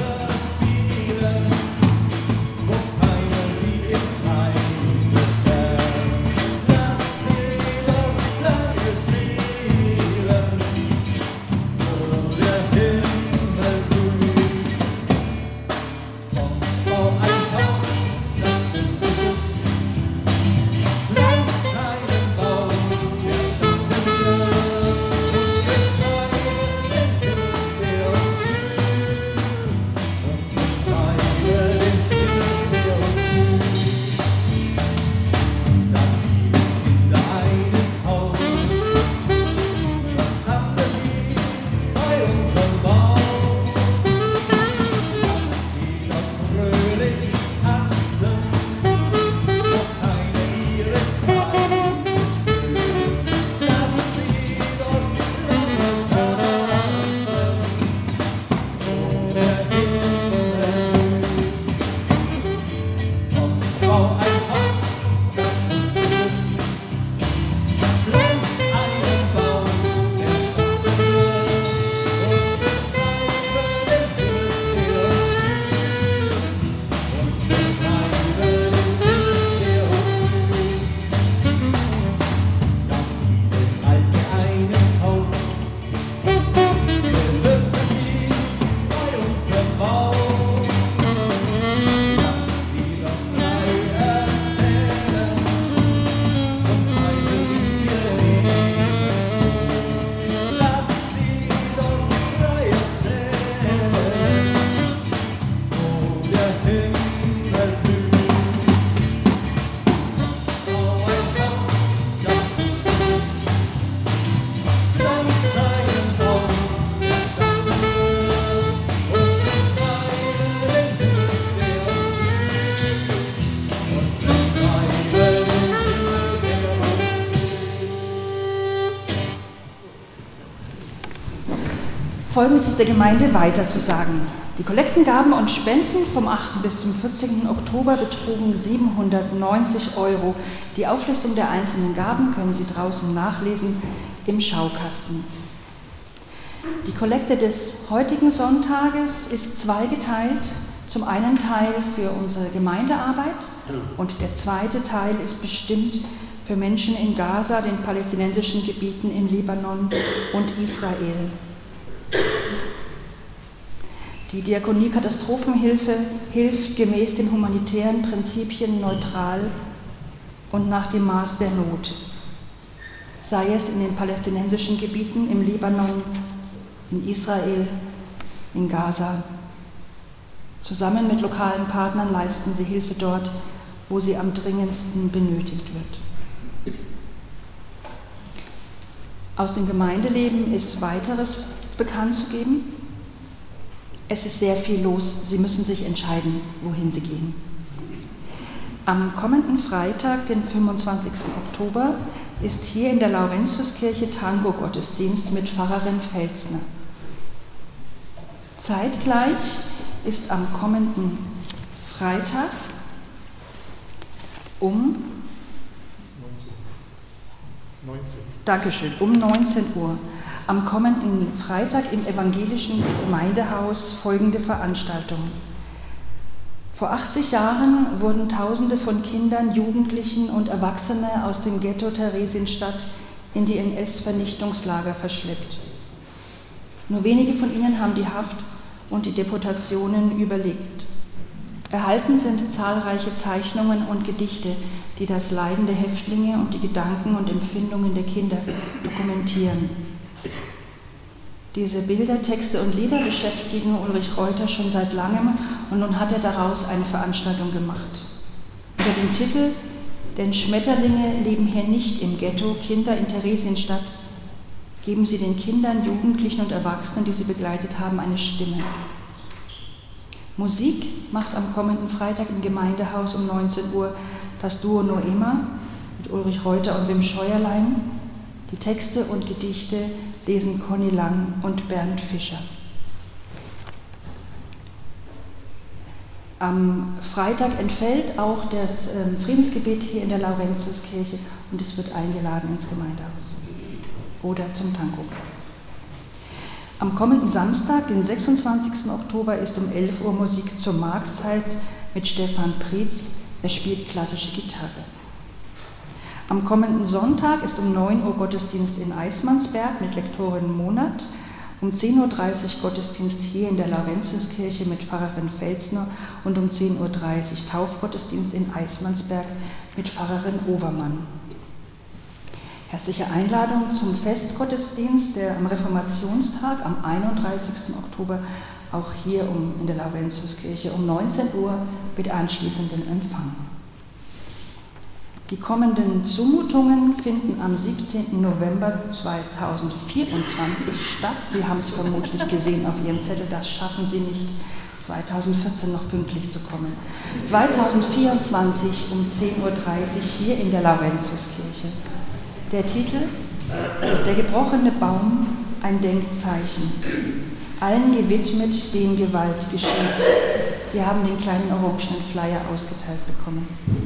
Folgendes ist der Gemeinde weiterzusagen. Die Kollektengaben und Spenden vom achten bis zum vierzehnten Oktober betrugen siebenhundertneunzig Euro. Die Auflistung der einzelnen Gaben können Sie draußen nachlesen im Schaukasten. Die Kollekte des heutigen Sonntages ist zweigeteilt. Zum einen Teil für unsere Gemeindearbeit und der zweite Teil ist bestimmt für Menschen in Gaza, den palästinensischen Gebieten im Libanon und Israel. Die Diakonie Katastrophenhilfe hilft gemäß den humanitären Prinzipien neutral und nach dem Maß der Not, sei es in den palästinensischen Gebieten, im Libanon, in Israel, in Gaza. Zusammen mit lokalen Partnern leisten sie Hilfe dort, wo sie am dringendsten benötigt wird. Aus dem Gemeindeleben ist weiteres bekannt zu geben. Es ist sehr viel los. Sie müssen sich entscheiden, wohin Sie gehen. Am kommenden Freitag, den fünfundzwanzigsten Oktober, ist hier in der Laurentiuskirche Tango-Gottesdienst mit Pfarrerin Felsner. Zeitgleich ist am kommenden Freitag um neunzehn. Dankeschön, um neunzehn Uhr am kommenden Freitag im evangelischen Gemeindehaus folgende Veranstaltung. Vor achtzig Jahren wurden Tausende von Kindern, Jugendlichen und Erwachsene aus dem Ghetto Theresienstadt in die N S-Vernichtungslager verschleppt. Nur wenige von ihnen haben die Haft und die Deportationen überlebt. Erhalten sind zahlreiche Zeichnungen und Gedichte, die das Leiden der Häftlinge und die Gedanken und Empfindungen der Kinder dokumentieren. Diese Bilder, Texte und Lieder beschäftigen Ulrich Reuter schon seit langem und nun hat er daraus eine Veranstaltung gemacht. Unter dem Titel »Denn Schmetterlinge leben hier nicht im Ghetto, Kinder in Theresienstadt« geben sie den Kindern, Jugendlichen und Erwachsenen, die sie begleitet haben, eine Stimme. Musik macht am kommenden Freitag im Gemeindehaus um neunzehn Uhr das Duo Noema mit Ulrich Reuter und Wim Scheuerlein. Die Texte und Gedichte lesen Conny Lang und Bernd Fischer. Am Freitag entfällt auch das äh, Friedensgebet hier in der Laurentiuskirche und es wird eingeladen ins Gemeindehaus oder zum Tango. Am kommenden Samstag, den sechsundzwanzigsten Oktober, ist um elf Uhr Musik zur Marktzeit mit Stefan Preetz. Er spielt klassische Gitarre. Am kommenden Sonntag ist um neun Uhr Gottesdienst in Eismannsberg mit Lektorin Monat, um zehn Uhr dreißig Gottesdienst hier in der Laurentiuskirche mit Pfarrerin Felsner und um zehn Uhr dreißig Taufgottesdienst in Eismannsberg mit Pfarrerin Overmann. Herzliche Einladung zum Festgottesdienst, der am Reformationstag am einunddreißigsten Oktober auch hier um, in der Laurentiuskirche um neunzehn Uhr mit anschließendem Empfang. Die kommenden Zumutungen finden am siebzehnten November zweitausendvierundzwanzig statt. Sie haben es vermutlich gesehen auf Ihrem Zettel, das schaffen Sie nicht, zweitausendvierzehn noch pünktlich zu kommen. zweitausendvierundzwanzig um zehn Uhr dreißig hier in der Laurentiuskirche. Der Titel: Der gebrochene Baum, ein Denkzeichen. Allen gewidmet, denen Gewalt geschieht. Sie haben den kleinen orangenen Flyer ausgeteilt bekommen.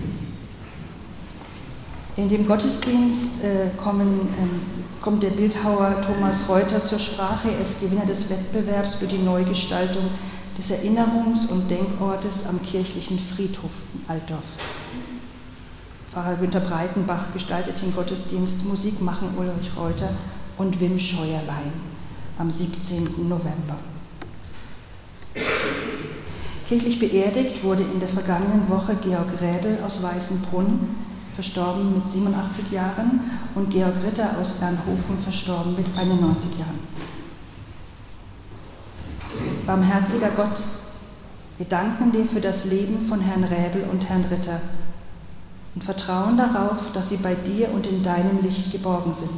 In dem Gottesdienst äh, kommen, ähm, kommt der Bildhauer Thomas Reuter zur Sprache. Er ist Gewinner des Wettbewerbs für die Neugestaltung des Erinnerungs- und Denkortes am kirchlichen Friedhof in Altdorf. Pfarrer Günter Breitenbach gestaltet den Gottesdienst, Musik machen Ulrich Reuter und Wim Scheuerlein am siebzehnten November. Kirchlich beerdigt wurde in der vergangenen Woche Georg Räbel aus Weißenbrunn, verstorben mit siebenundachtzig Jahren, und Georg Ritter aus Ernhofen, verstorben mit einundneunzig Jahren. Barmherziger Gott, wir danken dir für das Leben von Herrn Räbel und Herrn Ritter und vertrauen darauf, dass sie bei dir und in deinem Licht geborgen sind.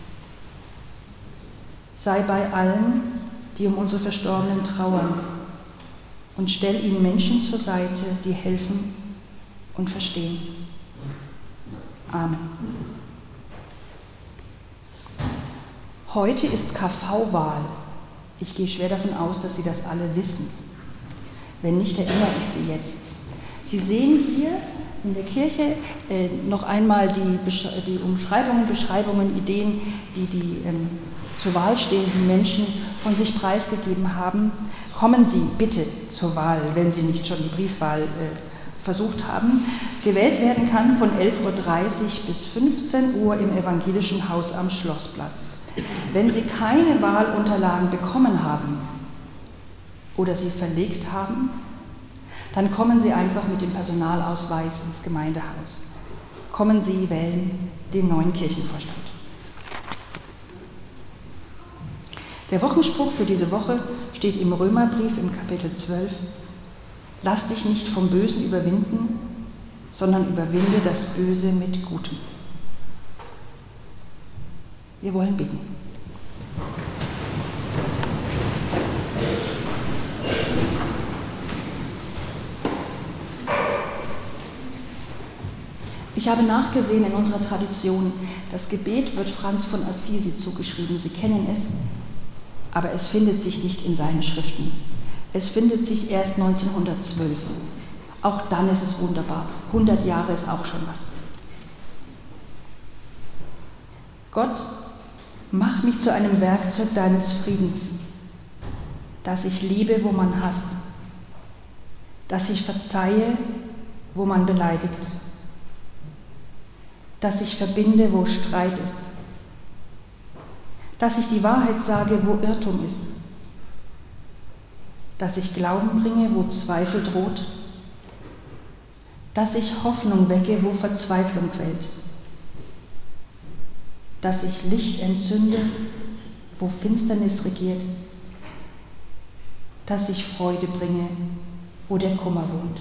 Sei bei allen, die um unsere Verstorbenen trauern, und stell ihnen Menschen zur Seite, die helfen und verstehen. Amen. Heute ist K V-Wahl. Ich gehe schwer davon aus, dass Sie das alle wissen. Wenn nicht, erinnere ich Sie jetzt. Sie sehen hier in der Kirche äh, noch einmal die, die Umschreibungen, Beschreibungen, Ideen, die die ähm, zur Wahl stehenden Menschen von sich preisgegeben haben. Kommen Sie bitte zur Wahl, wenn Sie nicht schon die Briefwahl äh, versucht haben. Gewählt werden kann von elf Uhr dreißig bis fünfzehn Uhr im Evangelischen Haus am Schlossplatz. Wenn Sie keine Wahlunterlagen bekommen haben oder sie verlegt haben, dann kommen Sie einfach mit dem Personalausweis ins Gemeindehaus. Kommen Sie wählen den neuen Kirchenvorstand. Der Wochenspruch für diese Woche steht im Römerbrief im Kapitel zwölf. Lass dich nicht vom Bösen überwinden, sondern überwinde das Böse mit Gutem. Wir wollen beten. Ich habe nachgesehen in unserer Tradition, das Gebet wird Franz von Assisi zugeschrieben. Sie kennen es, aber es findet sich nicht in seinen Schriften. Es findet sich erst neunzehnhundertzwölf. Auch dann ist es wunderbar. hundert Jahre ist auch schon was. Gott, mach mich zu einem Werkzeug deines Friedens, dass ich liebe, wo man hasst, dass ich verzeihe, wo man beleidigt, dass ich verbinde, wo Streit ist, dass ich die Wahrheit sage, wo Irrtum ist, dass ich Glauben bringe, wo Zweifel droht, dass ich Hoffnung wecke, wo Verzweiflung quält, dass ich Licht entzünde, wo Finsternis regiert, dass ich Freude bringe, wo der Kummer wohnt.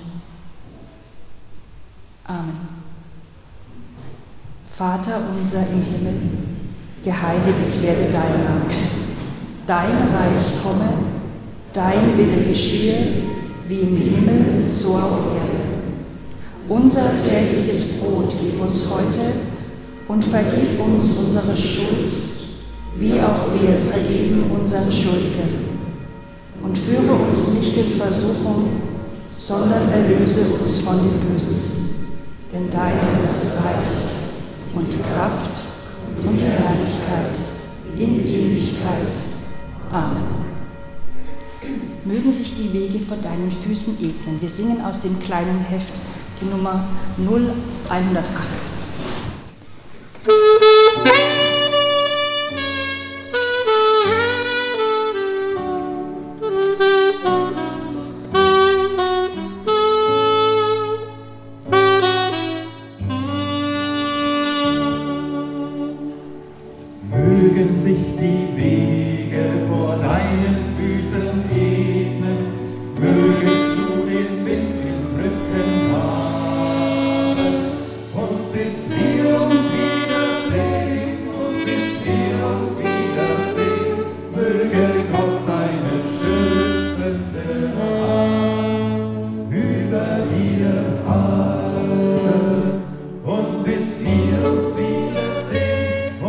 Amen. Vater unser im Himmel, geheiligt werde dein Name. Dein Reich komme, dein Wille geschehe, wie im Himmel, so auf Erde. Unser tägliches Brot gib uns heute und vergib uns unsere Schuld, wie auch wir vergeben unseren Schuldigern. Und führe uns nicht in Versuchung, sondern erlöse uns von dem Bösen. Denn dein ist das Reich und die Kraft und die Herrlichkeit in Ewigkeit. Amen. Mögen sich die Wege vor deinen Füßen ebnen. Wir singen aus dem kleinen Heft die Nummer null hundertacht. Mögen sich die Wege vor deinen Füßen ebnen, mögest du den Wind im Rücken haben, und bis wir uns wiedersehen, und bis wir uns wiedersehen, möge Gott seine schützende Hand über dir halten, und bis wir uns wiedersehen.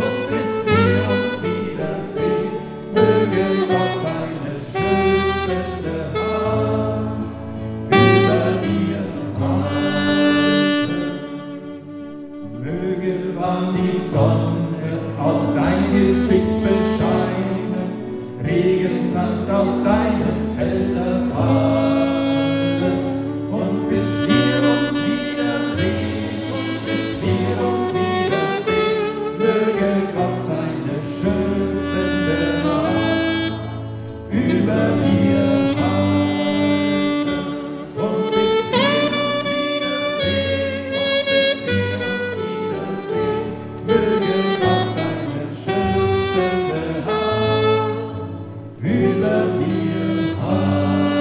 Auf deine Felder fallen, und bis wir uns wiedersehen, und bis wir uns wiedersehen, möge Gott seine schützende Hand über dir halten. Und bis wir uns wiedersehen, und bis wir uns wiedersehen, möge Gott seine schützende Hand über dir halten.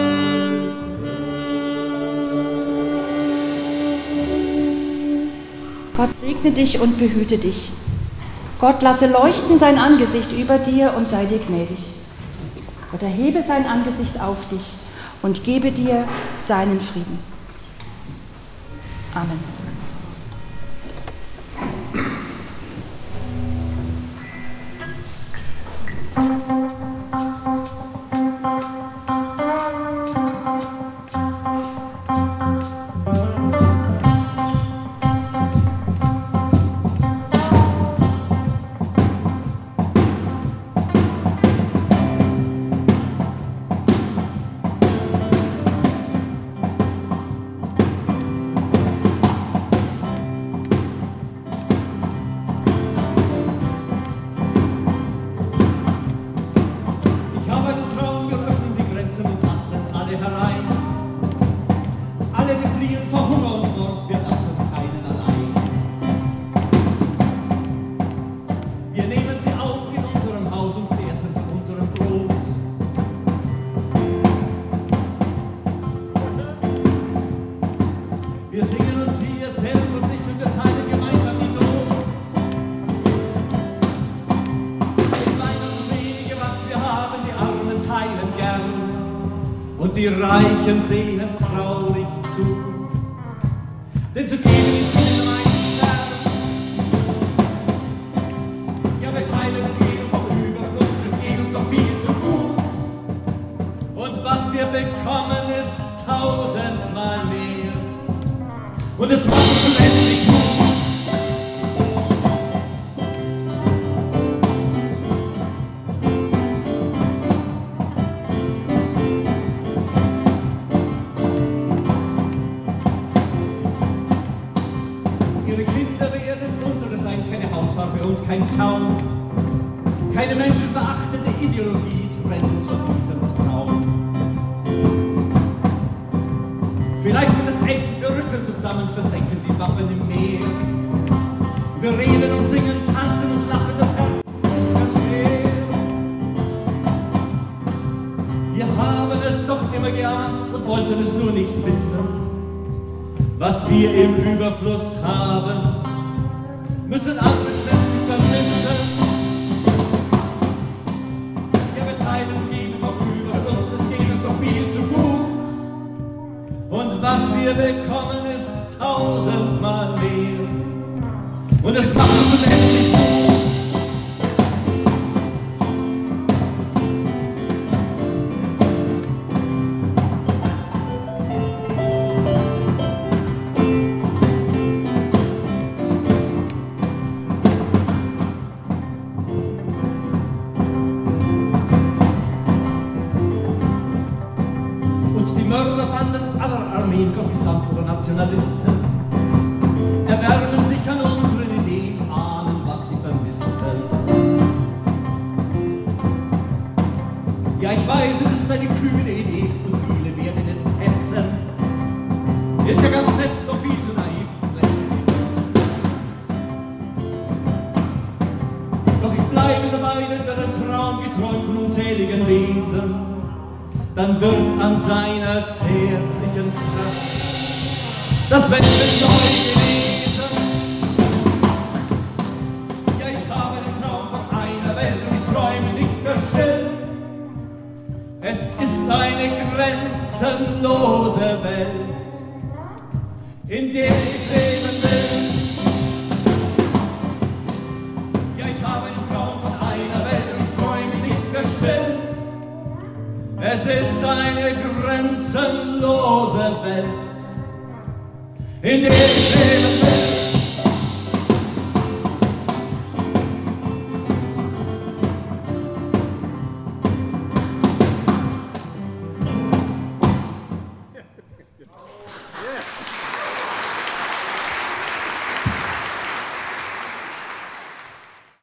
Gott segne dich und behüte dich. Gott lasse leuchten sein Angesicht über dir und sei dir gnädig. Gott erhebe sein Angesicht auf dich und gebe dir seinen Frieden. Amen. alle herein. Alle, die fliehen vor Hunger und Mord, wir lassen keinen allein. Wir nehmen sie auf in unserem Haus und sie essen von unserem Brot. Wir singen und sie erzählen von sich und wir teilen gemeinsam die Not. Wir weinen das wenige, was wir haben, die Armen teilen gern. Und die Reichen sehen traurig zu. Denn zu geben ist ihnen meistens fern. Ja, wir teilen und geben vom Überfluss, es geht uns doch viel zu gut. Und was wir bekommen, ist tausendmal mehr. Und es macht uns unendlich Mut. Ihre Kinder werden unsere sein, keine Hautfarbe und kein Zaun. Keine menschenverachtende Ideologie trennt uns von diesem Traum. Vielleicht wird es eng, wir rücken zusammen, versenken die Waffen im Meer. Wir reden und singen, tanzen und lachen, das Herz ist mehr schwer. Wir haben es doch immer geahnt und wollten es nur nicht wissen. Was wir im Überfluss haben, müssen andere schmerzlich vermissen. Ja, wir teilen und geben vom Überfluss, es geht uns doch viel zu gut. Und was wir bekommen, ist tausendmal mehr. Und es macht uns unendlich gut. Die Mörderbanden aller Armeen, Gott gesandt oder Nationalisten, erwärmen sich an unseren Ideen, ahnen, was sie vermissten. Ja, ich weiß, es ist eine kühne Idee und viele werden jetzt hetzen. Ist ja ganz nett, doch viel zu naiv, lächerlich umzusetzen. Doch ich bleibe dabei, denn wer ein Traum geträumt von unzähligen Wesen, dann wird an seiner zärtlichen Kraft das Weltbild neu gelesen. Ja, ich habe den Traum von einer Welt und ich träume nicht mehr still. Es ist eine grenzenlose Welt, in der ich leben will. Ja, ich habe den Traum von einer Welt und ich träume nicht mehr still. Es ist eine grenzenlose Welt, in der ich leben will.